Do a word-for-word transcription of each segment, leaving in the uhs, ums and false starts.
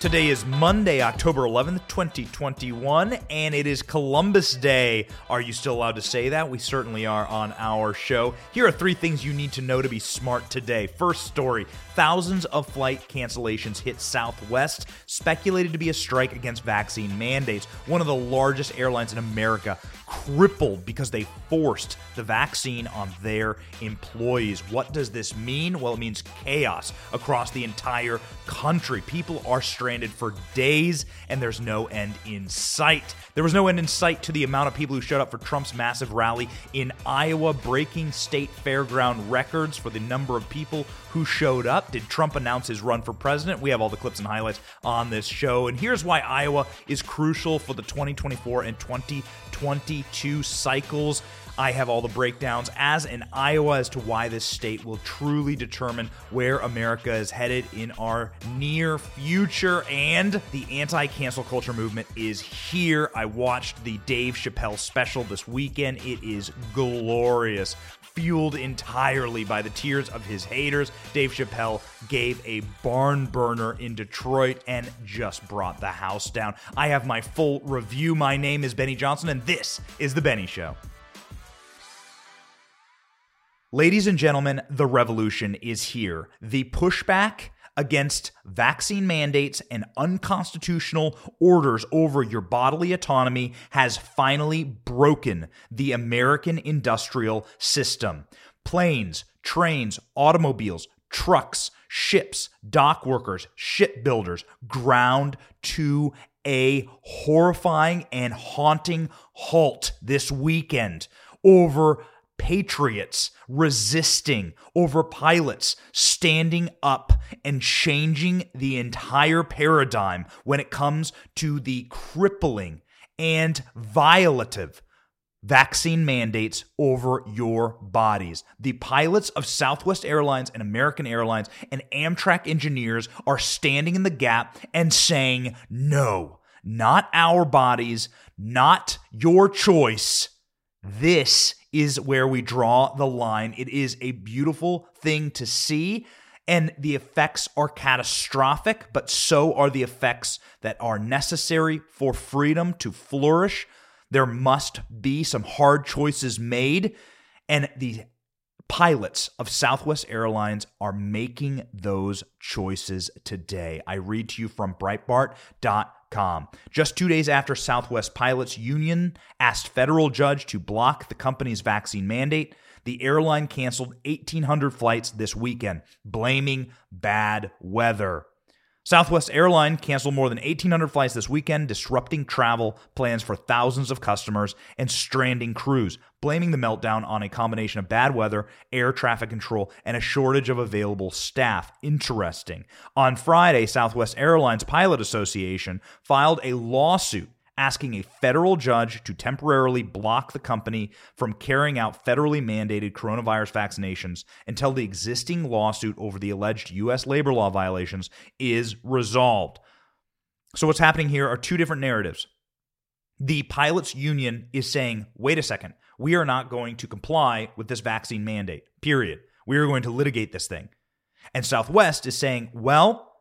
Today is Monday, October eleventh, twenty twenty-one, and it is Columbus Day. Are you still allowed to say that? We certainly are on our show. Here are three things you need to know to be smart today. First story, thousands of flight cancellations hit Southwest, speculated to be a strike against vaccine mandates. One of the largest airlines in America crippled because they forced the vaccine on their employees. What does this mean? Well, it means chaos across the entire country. People are stranded for days, and there's no end in sight. There was no end in sight to the amount of people who showed up for Trump's massive rally in Iowa, breaking state fairground records for the number of people who showed up. Did Trump announce his run for president? We have all the clips and highlights on this show, and here's why Iowa is crucial for the twenty twenty-four and twenty twenty-two cycles. I have all the breakdowns as in Iowa as to why this state will truly determine where America is headed in our near future. And the anti-cancel culture movement is here. I watched the Dave Chappelle special this weekend. It is glorious. Fueled entirely by the tears of his haters, Dave Chappelle gave a barn burner in Detroit and just brought the house down. I have my full review. My name is Benny Johnson, and this is The Benny Show. Ladies and gentlemen, the revolution is here. The pushback against vaccine mandates and unconstitutional orders over your bodily autonomy has finally broken the American industrial system. Planes, trains, automobiles, trucks, ships, dock workers, shipbuilders ground to a horrifying and haunting halt this weekend over patriots resisting, over pilots standing up and changing the entire paradigm when it comes to the crippling and violative vaccine mandates over your bodies. The pilots of Southwest Airlines and American Airlines and Amtrak engineers are standing in the gap and saying, no, not our bodies, not your choice. This is where we draw the line. It is a beautiful thing to see, and the effects are catastrophic, but so are the effects that are necessary for freedom to flourish. There must be some hard choices made, and the pilots of Southwest Airlines are making those choices today. I read to you from Breitbart dot com. Just two days after Southwest Pilots Union asked federal judge to block the company's vaccine mandate, the airline canceled eighteen hundred flights this weekend, blaming bad weather. Southwest Airlines canceled more than eighteen hundred flights this weekend, disrupting travel plans for thousands of customers and stranding crews, blaming the meltdown on a combination of bad weather, air traffic control, and a shortage of available staff. Interesting. On Friday, Southwest Airlines Pilot Association filed a lawsuit asking a federal judge to temporarily block the company from carrying out federally mandated coronavirus vaccinations until the existing lawsuit over the alleged U S labor law violations is resolved. So what's happening here are two different narratives. The pilots union is saying, wait a second, we are not going to comply with this vaccine mandate, period. We are going to litigate this thing. And Southwest is saying, well,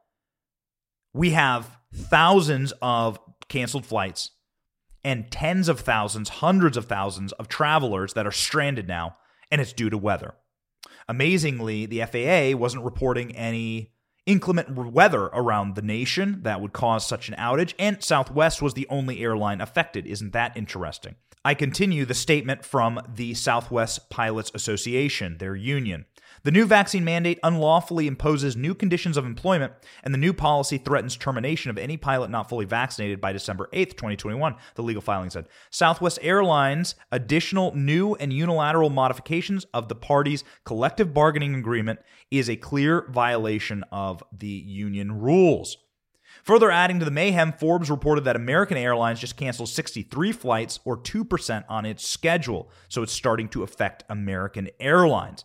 we have thousands of canceled flights and tens of thousands, hundreds of thousands of travelers that are stranded now, and it's due to weather. Amazingly, the F A A wasn't reporting any inclement weather around the nation that would cause such an outage, and Southwest was the only airline affected. Isn't that interesting? I continue the statement from the Southwest Pilots Association, their union. The new vaccine mandate unlawfully imposes new conditions of employment, and the new policy threatens termination of any pilot not fully vaccinated by December eighth, twenty twenty-one, the legal filing said. Southwest Airlines' additional new and unilateral modifications of the parties' collective bargaining agreement is a clear violation of the union rules. Further adding to the mayhem, Forbes reported that American Airlines just canceled sixty-three flights, or two percent on its schedule, so it's starting to affect American Airlines.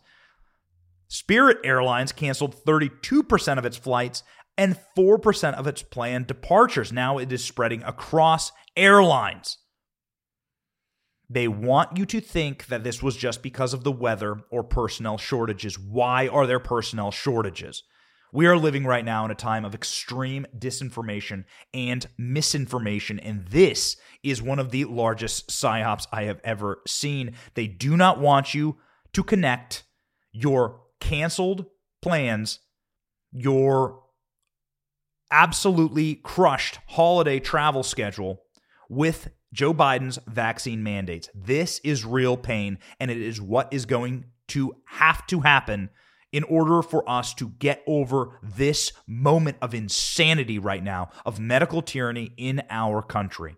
Spirit Airlines canceled thirty-two percent of its flights and four percent of its planned departures. Now it is spreading across airlines. They want you to think that this was just because of the weather or personnel shortages. Why are there personnel shortages? We are living right now in a time of extreme disinformation and misinformation, and this is one of the largest psyops I have ever seen. They do not want you to connect your canceled plans, your absolutely crushed holiday travel schedule with Joe Biden's vaccine mandates. This is real pain, and it is what is going to have to happen in order for us to get over this moment of insanity right now, of medical tyranny in our country.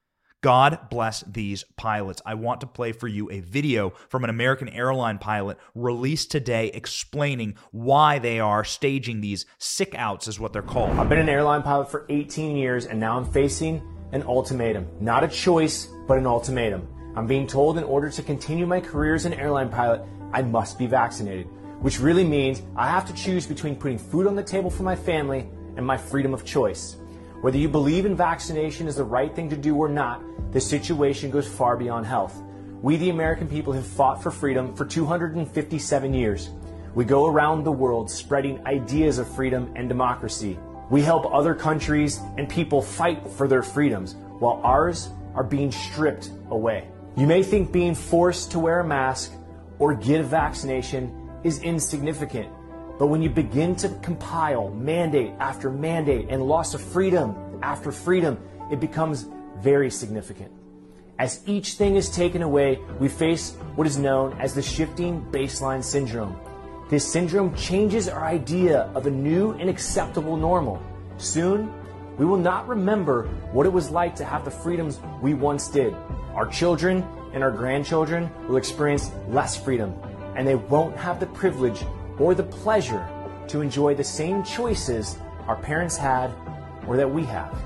God bless these pilots. I want to play for you a video from an American airline pilot released today explaining why they are staging these sick outs, is what they're called. I've been an airline pilot for eighteen years, and now I'm facing an ultimatum. Not a choice, but an ultimatum. I'm being told in order to continue my career as an airline pilot, I must be vaccinated, which really means I have to choose between putting food on the table for my family and my freedom of choice. Whether you believe in vaccination is the right thing to do or not, the situation goes far beyond health. We, the American people, have fought for freedom for two hundred fifty-seven years. We go around the world spreading ideas of freedom and democracy. We help other countries and people fight for their freedoms, while ours are being stripped away. You may think being forced to wear a mask or get a vaccination is insignificant, but when you begin to compile mandate after mandate and loss of freedom after freedom, it becomes very significant. As each thing is taken away, we face what is known as the shifting baseline syndrome. This syndrome changes our idea of a new and acceptable normal. Soon, we will not remember what it was like to have the freedoms we once did. Our children and our grandchildren will experience less freedom, and they won't have the privilege or the pleasure to enjoy the same choices our parents had or that we have.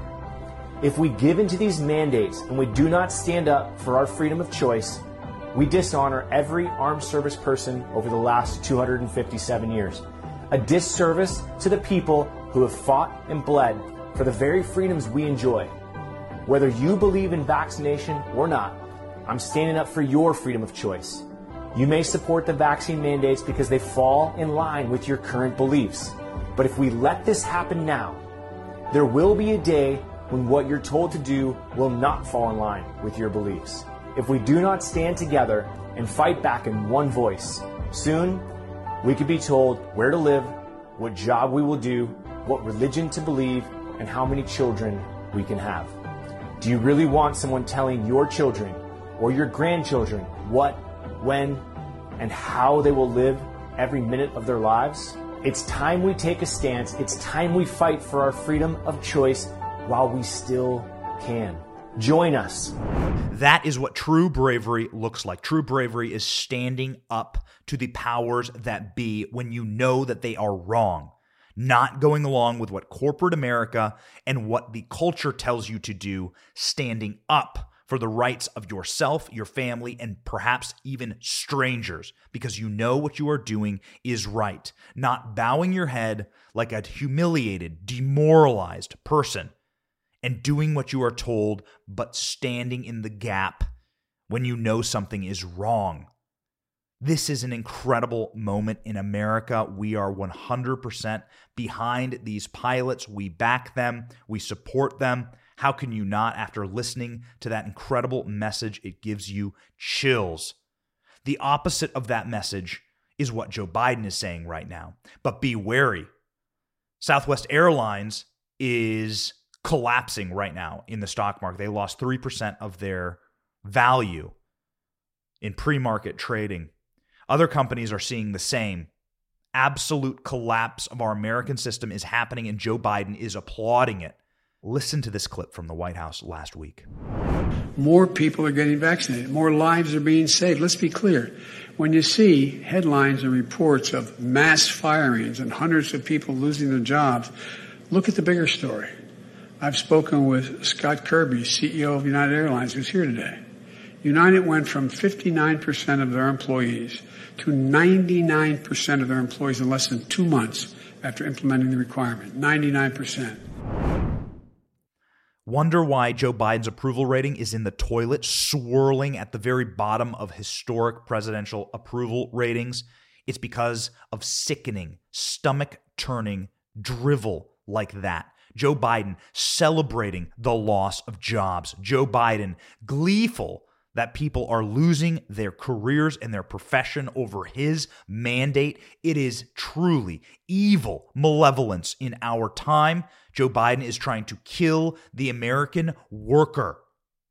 If we give into these mandates and we do not stand up for our freedom of choice, we dishonor every armed service person over the last two hundred fifty-seven years. A disservice to the people who have fought and bled for the very freedoms we enjoy. Whether you believe in vaccination or not, I'm standing up for your freedom of choice. You may support the vaccine mandates because they fall in line with your current beliefs. But if we let this happen now, there will be a day when what you're told to do will not fall in line with your beliefs. If we do not stand together and fight back in one voice, soon we could be told where to live, what job we will do, what religion to believe, and how many children we can have. Do you really want someone telling your children or your grandchildren what, when, and how they will live every minute of their lives? It's time we take a stance. It's time we fight for our freedom of choice while we still can. Join us. That is what true bravery looks like. True bravery is standing up to the powers that be when you know that they are wrong. Not going along with what corporate America and what the culture tells you to do, standing up for the rights of yourself, your family, and perhaps even strangers, because you know what you are doing is right. Not bowing your head like a humiliated, demoralized person and doing what you are told, but standing in the gap when you know something is wrong. This is an incredible moment in America. We are one hundred percent behind these pilots. We back them. We support them. How can you not? After listening to that incredible message, it gives you chills. The opposite of that message is what Joe Biden is saying right now. But be wary. Southwest Airlines is collapsing right now in the stock market. They lost three percent of their value in pre-market trading. Other companies are seeing the same. Absolute collapse of our American system is happening, and Joe Biden is applauding it. Listen to this clip from the White House last week. More people are getting vaccinated. More lives are being saved. Let's be clear. When you see headlines and reports of mass firings and hundreds of people losing their jobs, look at the bigger story. I've spoken with Scott Kirby, C E O of United Airlines, who's here today. United went from fifty-nine percent of their employees to ninety-nine percent of their employees in less than two months after implementing the requirement. ninety-nine percent. Wonder why Joe Biden's approval rating is in the toilet, swirling at the very bottom of historic presidential approval ratings? It's because of sickening, stomach-turning drivel like that. Joe Biden celebrating the loss of jobs. Joe Biden gleeful that people are losing their careers and their profession over his mandate. It is truly evil malevolence in our time. Joe Biden is trying to kill the American worker.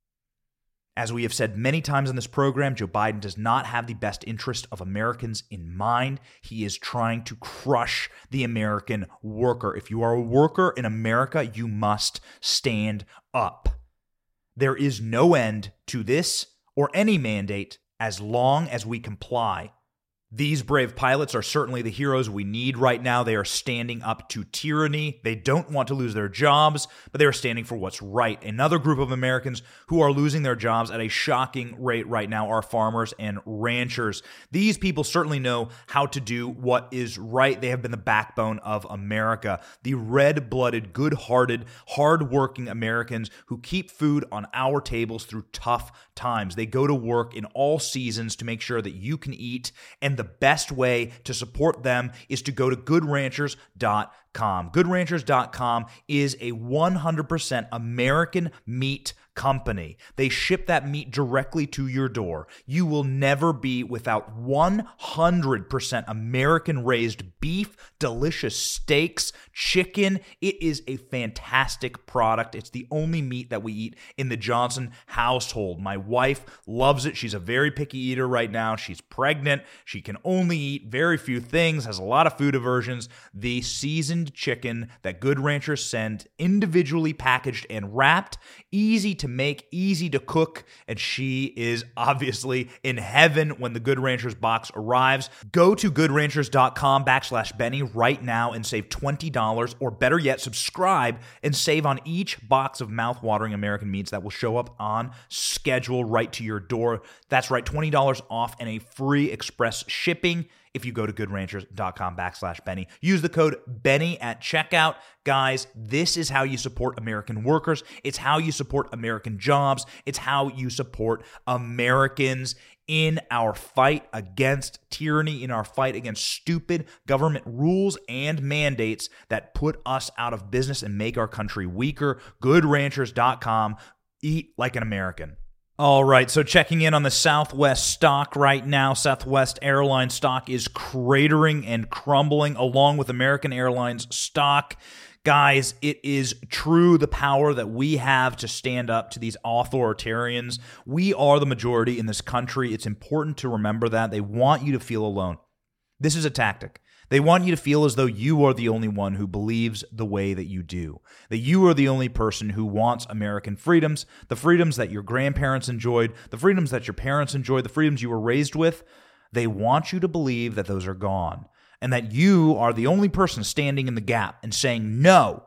As we have said many times in this program, Joe Biden does not have the best interest of Americans in mind. He is trying to crush the American worker. If you are a worker in America, you must stand up. There is no end to this or any mandate as long as we comply. These brave pilots are certainly the heroes we need right now. They are standing up to tyranny. They don't want to lose their jobs, but they are standing for what's right. Another group of Americans who are losing their jobs at a shocking rate right now are farmers and ranchers. These people certainly know how to do what is right. They have been the backbone of America. The red-blooded, good-hearted, hard-working Americans who keep food on our tables through tough times. They go to work in all seasons to make sure that you can eat, and the best way to support them is to go to good ranchers dot com. good ranchers dot com is a one hundred percent American meat company. They ship that meat directly to your door. You will never be without one hundred percent American-raised beef, delicious steaks, chicken. It is a fantastic product. It's the only meat that we eat in the Johnson household. My wife loves it. She's a very picky eater right now. She's pregnant. She can only eat very few things, has a lot of food aversions. The seasoned chicken that Good Ranchers send, individually packaged and wrapped, easy to make, easy to cook, and she is obviously in heaven when the Good Ranchers box arrives. Go to good ranchers dot com backslash Benny right now and save twenty dollars, or better yet, subscribe and save on each box of mouth-watering American meats that will show up on schedule right to your door. That's right, twenty dollars off and a free express shipping if you go to good ranchers dot com backslash Benny. Use the code Benny at checkout. Guys, this is how you support American workers. It's how you support American jobs. It's how you support Americans in our fight against tyranny, in our fight against stupid government rules and mandates that put us out of business and make our country weaker. good ranchers dot com. Eat like an American. All right, so checking in on the Southwest stock right now. Southwest Airlines stock is cratering and crumbling along with American Airlines stock. Guys, it is true the power that we have to stand up to these authoritarians. We are the majority in this country. It's important to remember that. They want you to feel alone. This is a tactic. They want you to feel as though you are the only one who believes the way that you do, that you are the only person who wants American freedoms, the freedoms that your grandparents enjoyed, the freedoms that your parents enjoyed, the freedoms you were raised with. They want you to believe that those are gone and that you are the only person standing in the gap and saying no.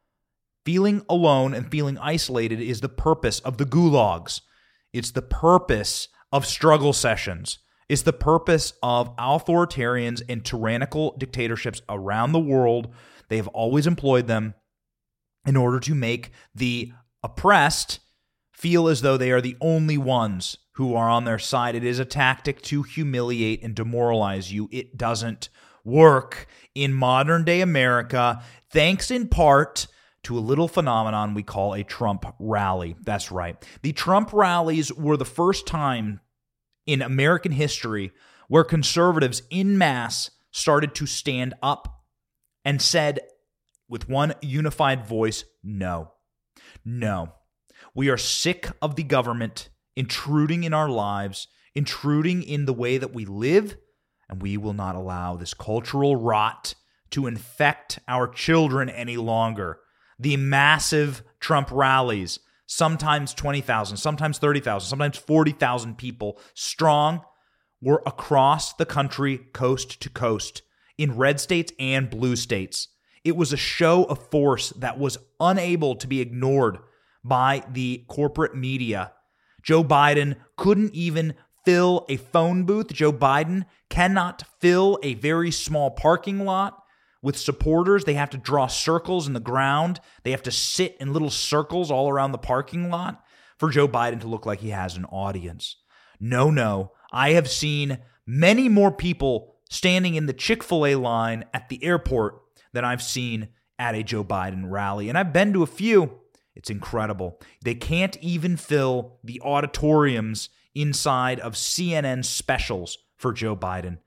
Feeling alone and feeling isolated is the purpose of the gulags. It's the purpose of struggle sessions. It's the purpose of authoritarians and tyrannical dictatorships around the world. They have always employed them in order to make the oppressed feel as though they are the only ones who are on their side. It is a tactic to humiliate and demoralize you. It doesn't work in modern-day America, thanks in part to a little phenomenon we call a Trump rally. That's right. The Trump rallies were the first time in American history where conservatives en masse started to stand up and said with one unified voice, no, no. We are sick of the government intruding in our lives, intruding in the way that we live, and we will not allow this cultural rot to infect our children any longer. The massive Trump rallies, sometimes twenty thousand, sometimes thirty thousand, sometimes forty thousand people strong, were across the country, coast to coast, in red states and blue states. It was a show of force that was unable to be ignored by the corporate media. Joe Biden couldn't even fill a phone booth. Joe Biden cannot fill a very small parking lot with supporters. They have to draw circles in the ground. They have to sit in little circles all around the parking lot for Joe Biden to look like he has an audience. No, no. I have seen many more people standing in the Chick-fil-A line at the airport that I've seen at a Joe Biden rally. And I've been to a few. It's incredible. They can't even fill the auditoriums inside of C N N specials for Joe Biden.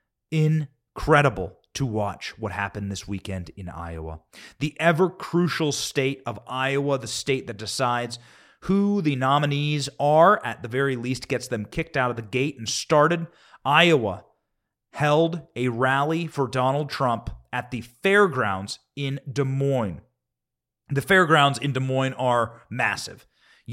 Incredible to watch what happened this weekend in Iowa. The ever crucial state of Iowa, the state that decides who the nominees are, at the very least gets them kicked out of the gate and started. Iowa held a rally for Donald Trump at the fairgrounds in Des Moines. The fairgrounds in Des Moines are massive.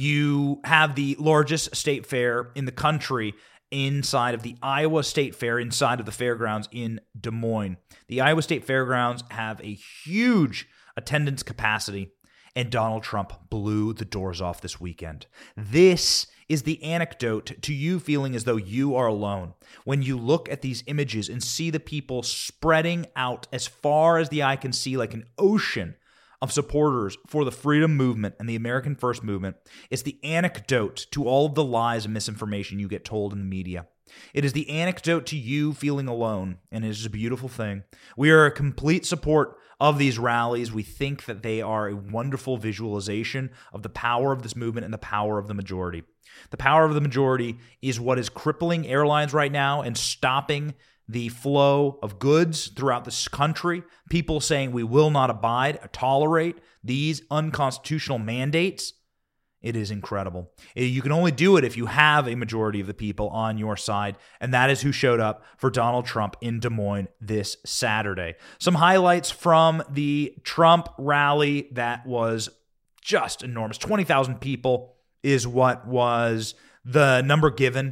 You have the largest state fair in the country inside of the Iowa State Fair, inside of the fairgrounds in Des Moines. The Iowa State Fairgrounds have a huge attendance capacity, and Donald Trump blew the doors off this weekend. This is the anecdote to you feeling as though you are alone. When you look at these images and see the people spreading out as far as the eye can see like an ocean of supporters for the freedom movement and the American First movement, it's the anecdote to all of the lies and misinformation you get told in the media. It is the anecdote to you feeling alone, and it is a beautiful thing. We are a complete support of these rallies. We think that they are a wonderful visualization of the power of this movement and the power of the majority. The power of the majority is what is crippling airlines right now and stopping the flow of goods throughout this country. People saying we will not abide or tolerate these unconstitutional mandates. It is incredible. You can only do it if you have a majority of the people on your side, and that is who showed up for Donald Trump in Des Moines this Saturday. Some highlights from the Trump rally that was just enormous. twenty thousand people is what was the number given.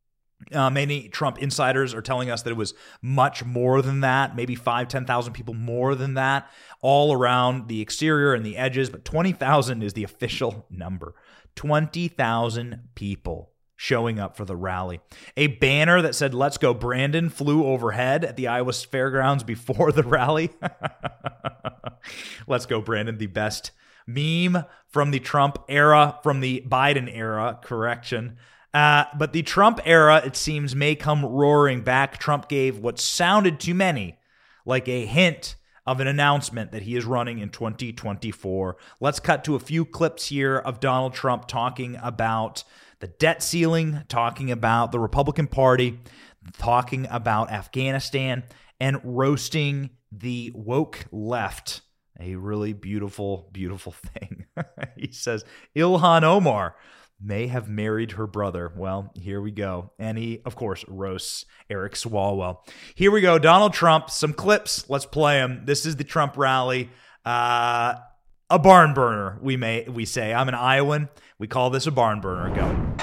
Uh, many Trump insiders are telling us that it was much more than that, maybe five, ten thousand people more than that, all around the exterior and the edges, but twenty thousand is the official number. twenty thousand people showing up for the rally. A banner that said, "Let's go Brandon," flew overhead at the Iowa Fairgrounds before the rally. Let's go Brandon, the best meme from the Trump era, from the Biden era, correction. Uh, but the Trump era, it seems, may come roaring back. Trump gave what sounded to many like a hint of an announcement that he is running in twenty twenty-four. Let's cut to a few clips here of Donald Trump talking about the debt ceiling, talking about the Republican Party, talking about Afghanistan, and roasting the woke left. A really beautiful, beautiful thing. He says, Ilhan Omar may have married her brother. Well, here we go. And he, of course, roasts Eric Swalwell. Here we go. Donald Trump, some clips. Let's play them. This is the Trump rally. Uh, a barn burner, we may we say. I'm an Iowan. We call this a barn burner. Go.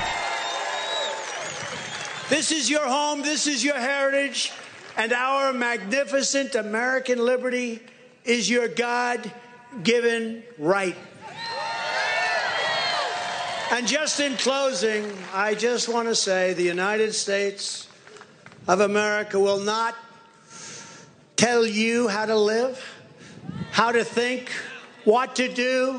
This is your home. This is your heritage. And our magnificent American liberty is your God-given right. And just in closing, I just want to say the United States of America will not tell you how to live, how to think, what to do.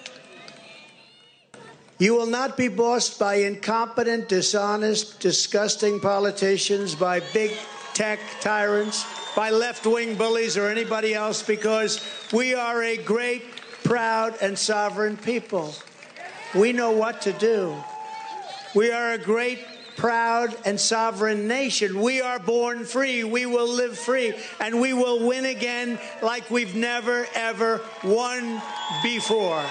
You will not be bossed by incompetent, dishonest, disgusting politicians, by big tech tyrants, by left-wing bullies or anybody else, because we are a great, proud, and sovereign people. We know what to do. We are a great, proud, and sovereign nation. We are born free. We will live free. And we will win again like we've never, ever won before.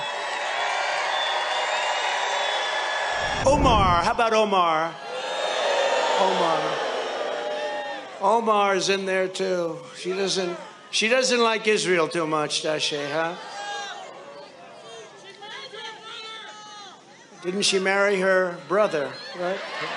Omar. How about Omar? Omar. Omar's in there, too. She doesn't, she doesn't like Israel too much, does she, huh? Didn't she marry her brother, right?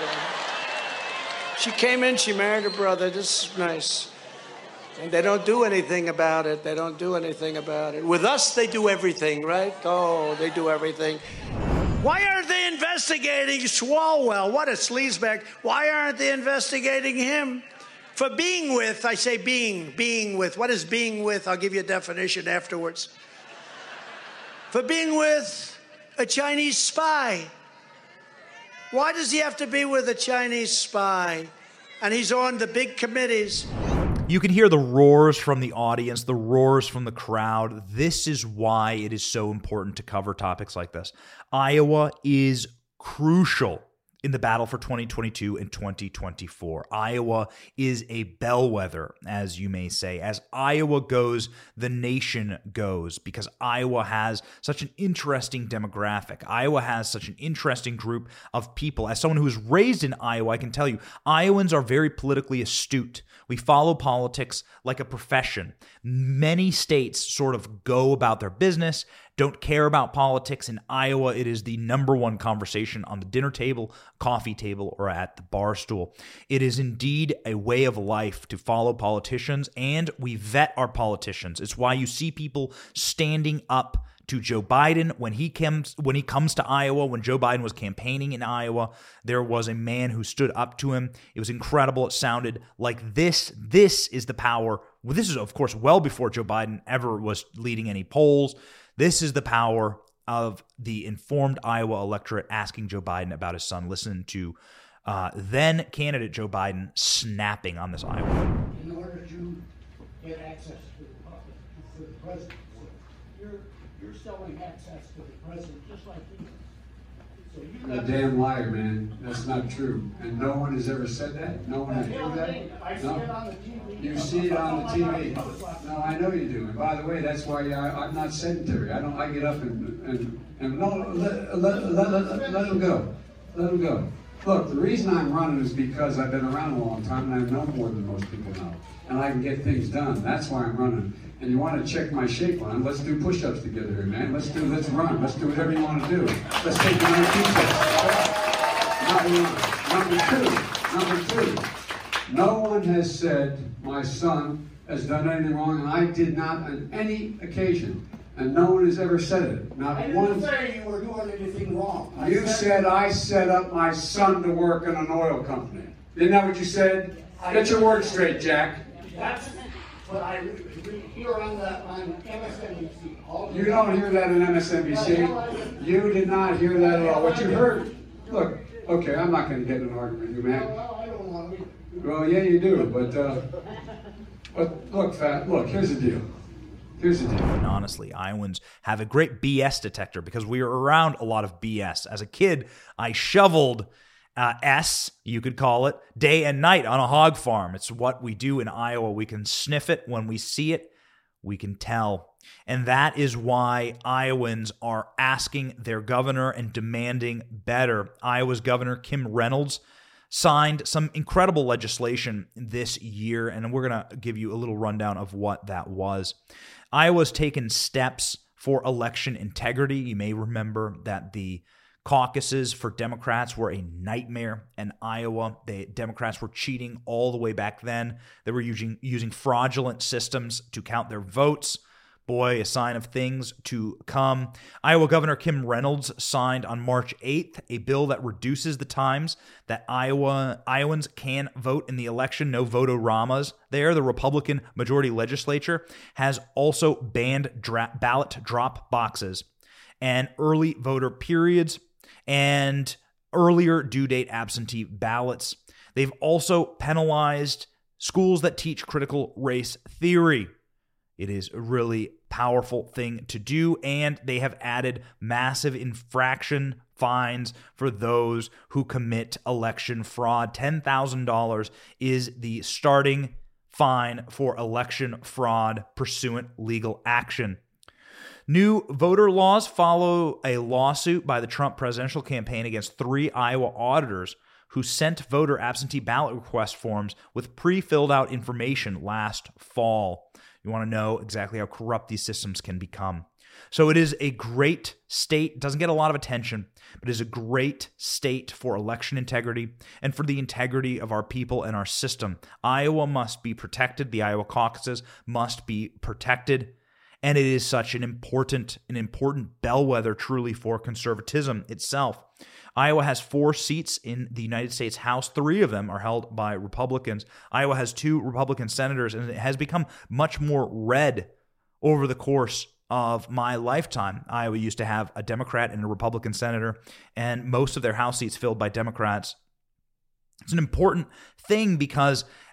She came in, she married her brother. This is nice. And they don't do anything about it. They don't do anything about it. With us, they do everything, right? Oh, they do everything. Why aren't they investigating Swalwell? What a sleazebag. Why aren't they investigating him? For being with, I say being, being with. What is being with? I'll give you a definition afterwards. For being with a Chinese spy. Why does he have to be with a Chinese spy? And he's on the big committees. You can hear the roars from the audience, the roars from the crowd. This is why it is so important to cover topics like this. Iowa is crucial in the battle for twenty twenty-two and twenty twenty-four. Iowa is a bellwether, as you may say. As Iowa goes, the nation goes, because Iowa has such an interesting demographic. Iowa has such an interesting group of people. As someone who was raised in Iowa, I can tell you, Iowans are very politically astute. We follow politics like a profession. Many states sort of go about their business, don't care about politics. In Iowa, it is the number one conversation on the dinner table, coffee table, or at the bar stool. It is indeed a way of life to follow politicians, and we vet our politicians. It's why you see people standing up to Joe Biden when he comes when he comes to Iowa. When Joe Biden was campaigning in Iowa, there was a man who stood up to him. It was incredible. It sounded like this. This is the power. Well, this is, of course, well before Joe Biden ever was leading any polls. This is the power of the informed Iowa electorate asking Joe Biden about his son. Listen to uh, then candidate Joe Biden snapping on this Iowa. In order to get access to the public, to the president, you're you're selling access to the president just like he is. So you You're a damn liar, man. That's not true. And no one has ever said that. No one has heard that. I see it on the T V. You see it on the T V. No, I know you do. And by the way, that's why I, I'm not sedentary. I don't. I get up and and and no. Let let, let, let, let him go. Let him go. Look, the reason I'm running is because I've been around a long time and I know more than most people know, and I can get things done. That's why I'm running. And you want to check my shape line? Let's do push-ups together here, man. Let's do. Let's run. Let's do whatever you want to do. Let's take the nineteen steps. Number two. Number two. No one has said my son has done anything wrong, and I did not on any occasion. And no one has ever said it. Not I one. didn't say you were doing anything wrong. I You said I set up my son to work in an oil company. Isn't that what you said? Get your words straight, Jack. That's what I re- re- hear on the on M S N B C. All You don't hear that on M S N B C. You did not hear that at all. What you heard, look, okay, I'm not going to get in an argument with you, man. Well, I don't want to. Well, yeah, you do, but, uh, but look, fat, look, here's the deal. Here's the deal. And honestly, Iowans have a great B S detector because we are around a lot of B S. As a kid, I shoveled uh, S, you could call it, day and night on a hog farm. It's what we do in Iowa. We can sniff it. When we see it, we can tell. And that is why Iowans are asking their governor and demanding better. Iowa's Governor Kim Reynolds signed some incredible legislation this year, and we're going to give you a little rundown of what that was. Iowa's taken steps for election integrity. You may remember that the caucuses for Democrats were a nightmare in Iowa. The Democrats were cheating all the way back then. They were using, using fraudulent systems to count their votes. Boy, a sign of things to come. Iowa Governor Kim Reynolds signed on March eighth a bill that reduces the times that Iowa Iowans can vote in the election. No vote-o-ramas there. The Republican majority legislature has also banned dra- ballot drop boxes and early voter periods and earlier due date absentee ballots. They've also penalized schools that teach critical race theory. It is a really powerful thing to do, and they have added massive infraction fines for those who commit election fraud. ten thousand dollars is the starting fine for election fraud pursuant legal action. New voter laws follow a lawsuit by the Trump presidential campaign against three Iowa auditors who sent voter absentee ballot request forms with pre-filled out information last fall. You want to know exactly how corrupt these systems can become. So it is a great state. It doesn't get a lot of attention, but it is a great state for election integrity and for the integrity of our people and our system. Iowa must be protected. The Iowa caucuses must be protected. And it is such an important, an important bellwether truly for conservatism itself. Iowa has four seats in the United States House. Three of them are held by Republicans. Iowa has two Republican senators, and it has become much more red over the course of my lifetime. Iowa used to have a Democrat and a Republican senator, and most of their House seats filled by Democrats. It's an important thing because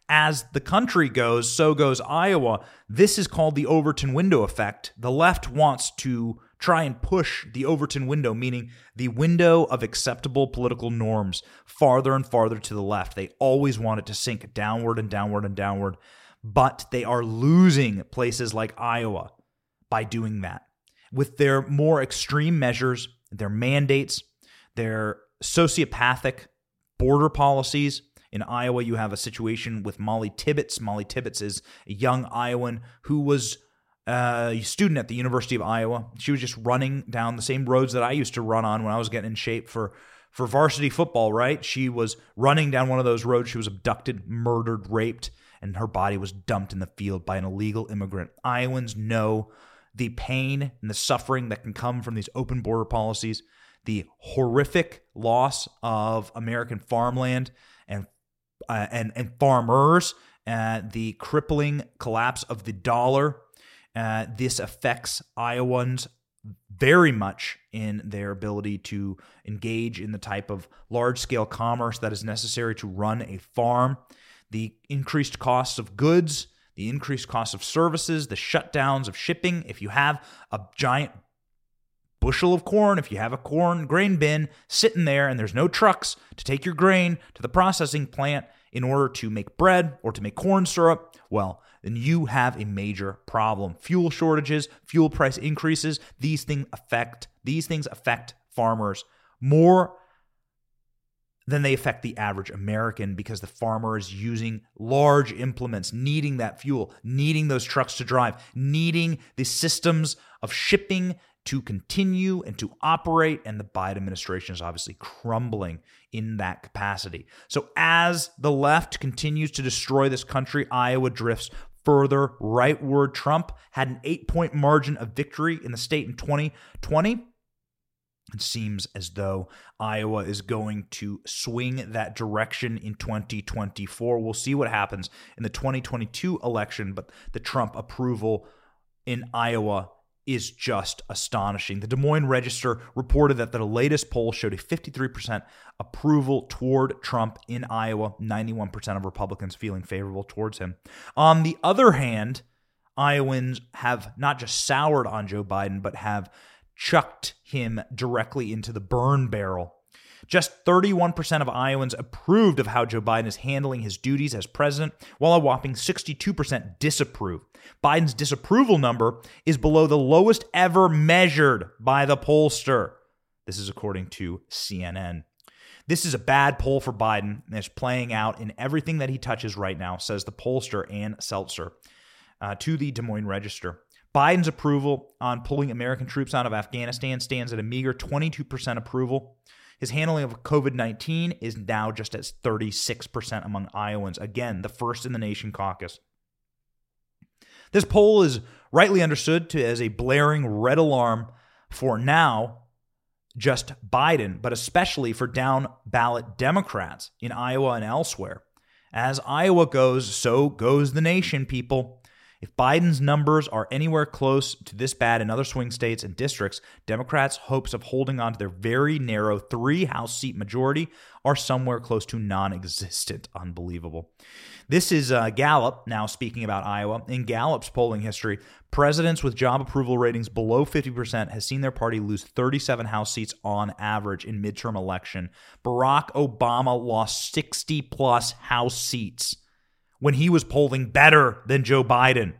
As the country goes, so goes Iowa. This is called the Overton window effect. The left wants to try and push the Overton window, meaning the window of acceptable political norms, farther and farther to the left. They always want it to sink downward and downward and downward, but they are losing places like Iowa by doing that. With their more extreme measures, their mandates, their sociopathic border policies. In Iowa, you have a situation with Molly Tibbetts. Molly Tibbetts is a young Iowan who was a student at the University of Iowa. She was just running down the same roads that I used to run on when I was getting in shape for, for varsity football, right? She was running down one of those roads. She was abducted, murdered, raped, and her body was dumped in the field by an illegal immigrant. Iowans know the pain and the suffering that can come from these open border policies, the horrific loss of American farmland and uh, and and farmers, uh, the crippling collapse of the dollar. Uh, this affects Iowans very much in their ability to engage in the type of large-scale commerce that is necessary to run a farm. The increased costs of goods, the increased costs of services, the shutdowns of shipping. If you have a giant bushel of corn, if you have a corn grain bin sitting there and there's no trucks to take your grain to the processing plant in order to make bread or to make corn syrup, well, then you have a major problem. Fuel shortages, fuel price increases, these things affect these things affect farmers more than they affect the average American, because the farmer is using large implements, needing that fuel, needing those trucks to drive, needing the systems of shipping to continue and to operate, and the Biden administration is obviously crumbling in that capacity. So as the left continues to destroy this country, Iowa drifts further rightward. Trump had an eight-point margin of victory in the state in twenty twenty. It seems as though Iowa is going to swing that direction in twenty twenty-four. We'll see what happens in the twenty twenty-two election, but the Trump approval in Iowa is just astonishing. The Des Moines Register reported that the latest poll showed a fifty-three percent approval toward Trump in Iowa, ninety-one percent of Republicans feeling favorable towards him. On the other hand, Iowans have not just soured on Joe Biden, but have chucked him directly into the burn barrel. Just thirty-one percent of Iowans approved of how Joe Biden is handling his duties as president, while a whopping sixty-two percent disapprove. Biden's disapproval number is below the lowest ever measured by the pollster. This is according to C N N. This is a bad poll for Biden, and it's playing out in everything that he touches right now, says the pollster Ann Seltzer uh, to the Des Moines Register. Biden's approval on pulling American troops out of Afghanistan stands at a meager twenty-two percent approval. His handling of covid nineteen is now just at thirty-six percent among Iowans. Again, the first in the nation caucus. This poll is rightly understood to as a blaring red alarm for now just Biden, but especially for down-ballot Democrats in Iowa and elsewhere. As Iowa goes, so goes the nation, people. If Biden's numbers are anywhere close to this bad in other swing states and districts, Democrats' hopes of holding on to their very narrow three House seat majority are somewhere close to non-existent. Unbelievable. This is uh, Gallup, now speaking about Iowa. In Gallup's polling history, presidents with job approval ratings below fifty percent has seen their party lose thirty-seven House seats on average in midterm election. Barack Obama lost sixty plus House seats when he was polling better than Joe Biden.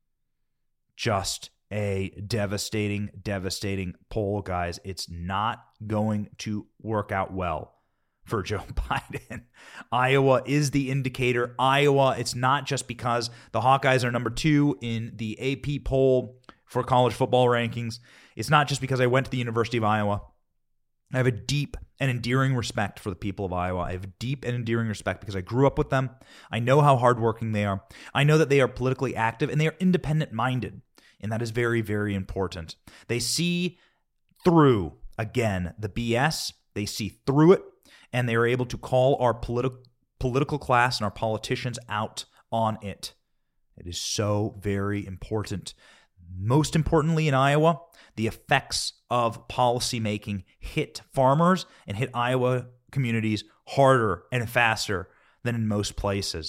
Just a devastating, devastating poll, guys. It's not going to work out well for Joe Biden. Iowa is the indicator. Iowa, it's not just because the Hawkeyes are number two in the A P poll for college football rankings. It's not just because I went to the University of Iowa. I have a deep and endearing respect for the people of Iowa. I have a deep and endearing respect because I grew up with them. I know how hardworking they are. I know that they are politically active and they are independent-minded, and that is very, very important. They see through, again, the B S. They see through it, and they are able to call our politi- political class and our politicians out on it. It is so very important. Most importantly in Iowa, the effects of policymaking hit farmers and hit Iowa communities harder and faster than in most places.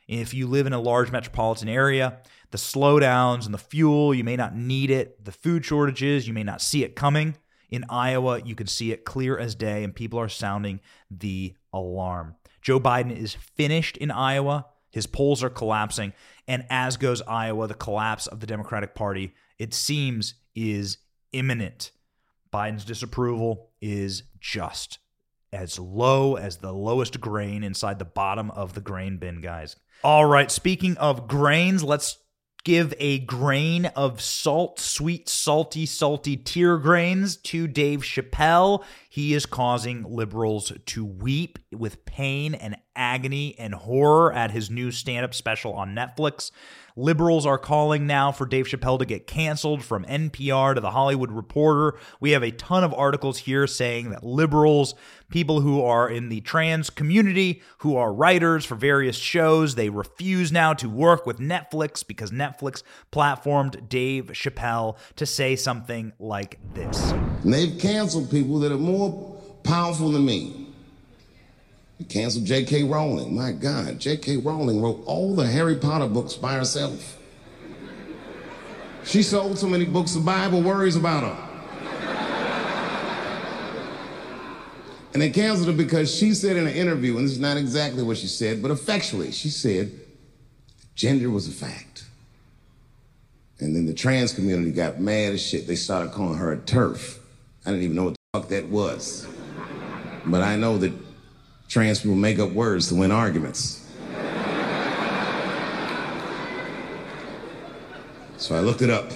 If you live in a large metropolitan area, the slowdowns and the fuel, you may not need it. The food shortages, you may not see it coming. In Iowa, you can see it clear as day, and people are sounding the alarm. Joe Biden is finished in Iowa. His polls are collapsing, and as goes Iowa, the collapse of the Democratic Party, it seems, is imminent. Biden's disapproval is just as low as the lowest grain inside the bottom of the grain bin, guys. All right, speaking of grains, let's give a grain of salt, sweet, salty, salty tear grains to Dave Chappelle. He is causing liberals to weep with pain and agony and horror at his new stand-up special on Netflix. Liberals are calling now for Dave Chappelle to get canceled, from N P R to The Hollywood Reporter. We have a ton of articles here saying that liberals, people who are in the trans community, who are writers for various shows, they refuse now to work with Netflix because Netflix platformed Dave Chappelle to say something like this. And they've canceled people that are more powerful than me. They canceled J K. Rowling. My God, J K. Rowling wrote all the Harry Potter books by herself. She sold so many books, the Bible worries about her. And they canceled her because she said in an interview, and this is not exactly what she said, but effectually, she said gender was a fact. And then the trans community got mad as shit. They started calling her a TERF. I didn't even know what the fuck that was. But I know that trans people make up words to win arguments. So I looked it up.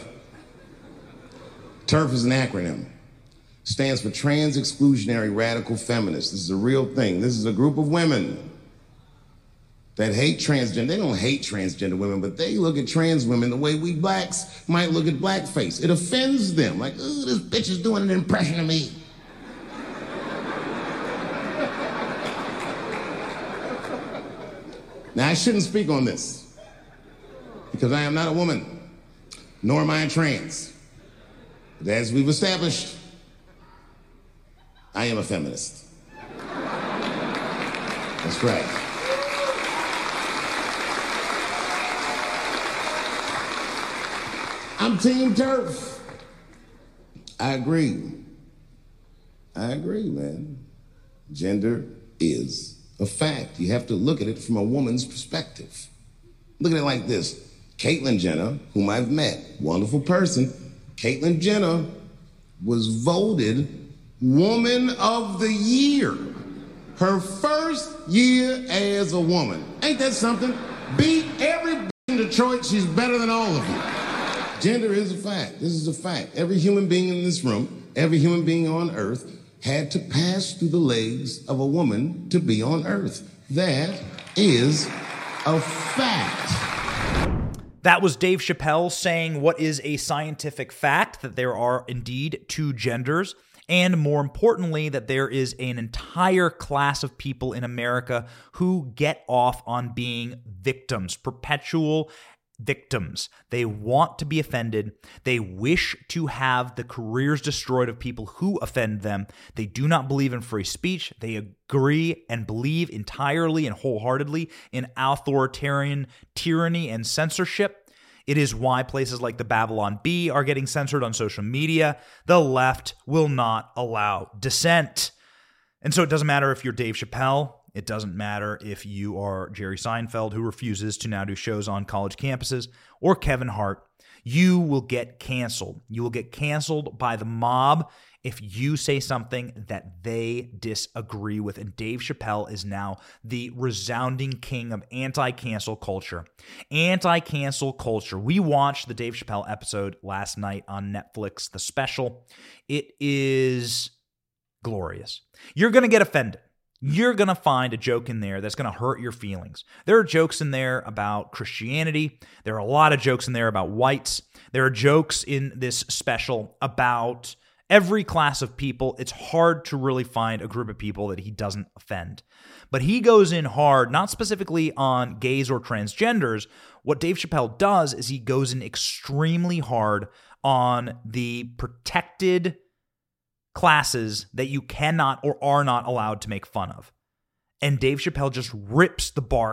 TERF is an acronym. Stands for Trans Exclusionary Radical Feminists. This is a real thing. This is a group of women that hate transgender. They don't hate transgender women, but they look at trans women the way we blacks might look at blackface. It offends them. Like, ooh, this bitch is doing an impression of me. Now, I shouldn't speak on this because I am not a woman, nor am I a trans. But as we've established, I am a feminist. That's right. I'm Team TERF. I agree. I agree, man. Gender is a fact. You have to look at it from a woman's perspective. Look at it like this. Caitlyn Jenner, whom I've met, wonderful person. Caitlyn Jenner was voted Woman of the Year. Her first year as a woman. Ain't that something? Beat every bitch in Detroit. She's better than all of you. Gender is a fact. This is a fact. Every human being in this room, every human being on earth had to pass through the legs of a woman to be on earth. That is a fact. That was Dave Chappelle saying what is a scientific fact, that there are indeed two genders, and more importantly, that there is an entire class of people in America who get off on being victims, perpetual victims. They want to be offended. They wish to have the careers destroyed of people who offend them. They do not believe in free speech. They agree and believe entirely and wholeheartedly in authoritarian tyranny and censorship. It is why places like the Babylon Bee are getting censored on social media. The left will not allow dissent. And so it doesn't matter if you're Dave Chappelle. It doesn't matter if you are Jerry Seinfeld, who refuses to now do shows on college campuses, or Kevin Hart. You will get canceled. You will get canceled by the mob if you say something that they disagree with. And Dave Chappelle is now the resounding king of anti-cancel culture. Anti-cancel culture. We watched the Dave Chappelle episode last night on Netflix, the special. It is glorious. You're going to get offended. You're going to find a joke in there that's going to hurt your feelings. There are jokes in there about Christianity. There are a lot of jokes in there about whites. There are jokes in this special about every class of people. It's hard to really find a group of people that he doesn't offend. But he goes in hard, not specifically on gays or transgenders. What Dave Chappelle does is he goes in extremely hard on the protected classes that you cannot or are not allowed to make fun of. And Dave Chappelle just rips the bark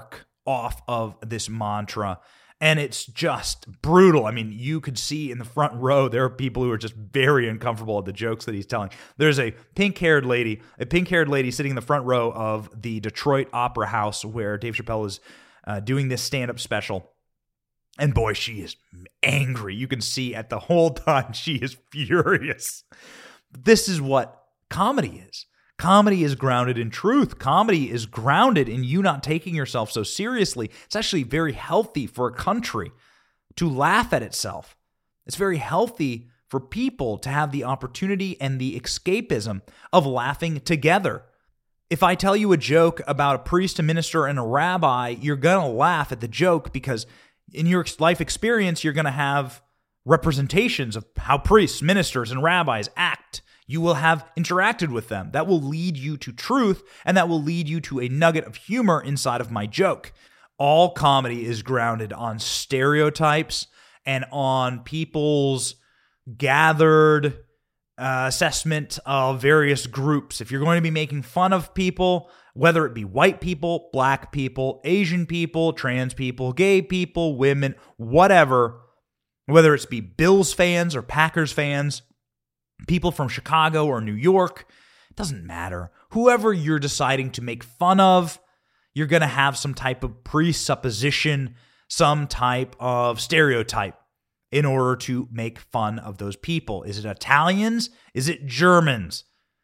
off of this mantra. And it's just brutal. I mean, you could see in the front row, there are people who are just very uncomfortable at the jokes that he's telling. There's a pink-haired lady, a pink-haired lady sitting in the front row of the Detroit Opera House where Dave Chappelle is uh, doing this stand-up special. And boy, she is angry. You can see at the whole time she is furious. This is what comedy is. Comedy is grounded in truth. Comedy is grounded in you not taking yourself so seriously. It's actually very healthy for a country to laugh at itself. It's very healthy for people to have the opportunity and the escapism of laughing together. If I tell you a joke about a priest, a minister, and a rabbi, you're going to laugh at the joke because in your life experience, you're going to have representations of how priests, ministers, and rabbis act. You will have interacted with them. That will lead you to truth, and that will lead you to a nugget of humor inside of my joke. All comedy is grounded on stereotypes and on people's gathered uh, assessment of various groups. If you're going to be making fun of people, whether it be white people, black people, Asian people, trans people, gay people, women, whatever, whether it's be Bills fans or Packers fans, people from Chicago or New York, it doesn't matter. Whoever you're deciding to make fun of, you're going to have some type of presupposition, some type of stereotype in order to make fun of those people. Is it Italians? Is it Germans?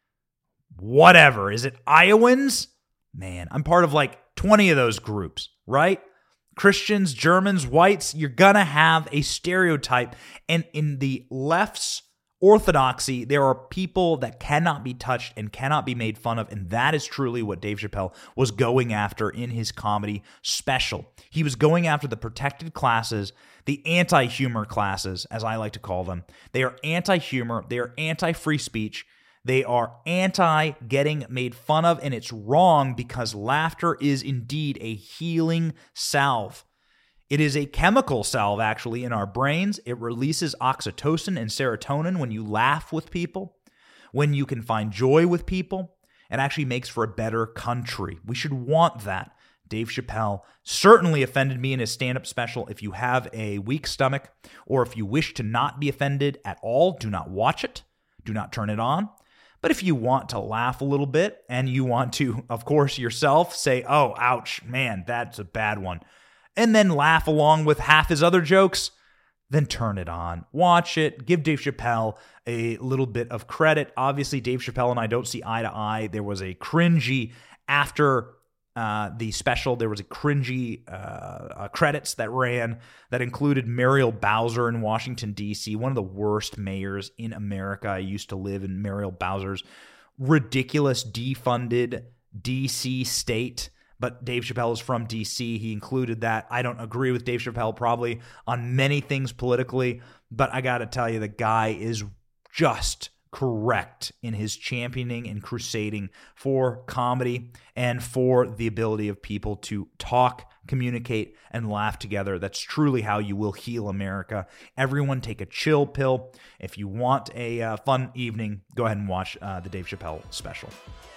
Whatever. Is it Iowans? Man, I'm part of like twenty of those groups, right? Christians, Germans, whites, you're going to have a stereotype. And in the left's orthodoxy, there are people that cannot be touched and cannot be made fun of, and that is truly what Dave Chappelle was going after in his comedy special. He was going after the protected classes, the anti-humor classes, as I like to call them. They are anti-humor, they are anti-free speech, they are anti-getting made fun of, and it's wrong because laughter is indeed a healing salve. It is a chemical salve, actually, in our brains. It releases oxytocin and serotonin when you laugh with people, when you can find joy with people. It actually makes for a better country. We should want that. Dave Chappelle certainly offended me in his stand-up special. If you have a weak stomach, or if you wish to not be offended at all, do not watch it. Do not turn it on. But if you want to laugh a little bit, and you want to, of course, yourself say, oh, ouch, man, that's a bad one, and then laugh along with half his other jokes, then turn it on. Watch it. Give Dave Chappelle a little bit of credit. Obviously, Dave Chappelle and I don't see eye to eye. There was a cringy, after uh, the special, there was a cringy uh, uh, credits that ran that included Muriel Bowser in Washington, D C, one of the worst mayors in America. I used to live in Muriel Bowser's ridiculous, defunded D C state. But Dave Chappelle is from D C. He included that. I don't agree with Dave Chappelle probably on many things politically, but I got to tell you, the guy is just correct in his championing and crusading for comedy and for the ability of people to talk, communicate, and laugh together. That's truly how you will heal America. Everyone take a chill pill. If you want a uh, fun evening, go ahead and watch uh, the Dave Chappelle special.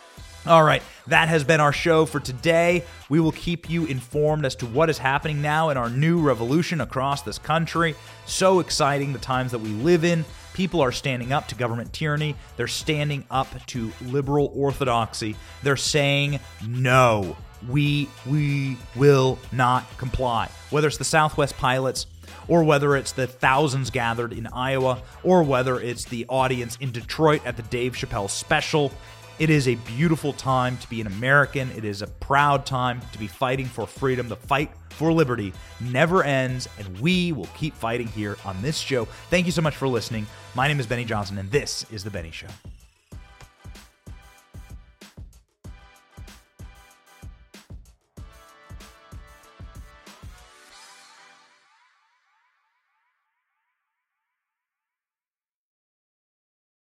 All right, that has been our show for today. We will keep you informed as to what is happening now in our new revolution across this country. So exciting, the times that we live in. People are standing up to government tyranny. They're standing up to liberal orthodoxy. They're saying, no, we, we will not comply. Whether it's the Southwest Pilots, or whether it's the thousands gathered in Iowa, or whether it's the audience in Detroit at the Dave Chappelle special, it is a beautiful time to be an American. It is a proud time to be fighting for freedom. The fight for liberty never ends, and we will keep fighting here on this show. Thank you so much for listening. My name is Benny Johnson, and this is The Benny Show.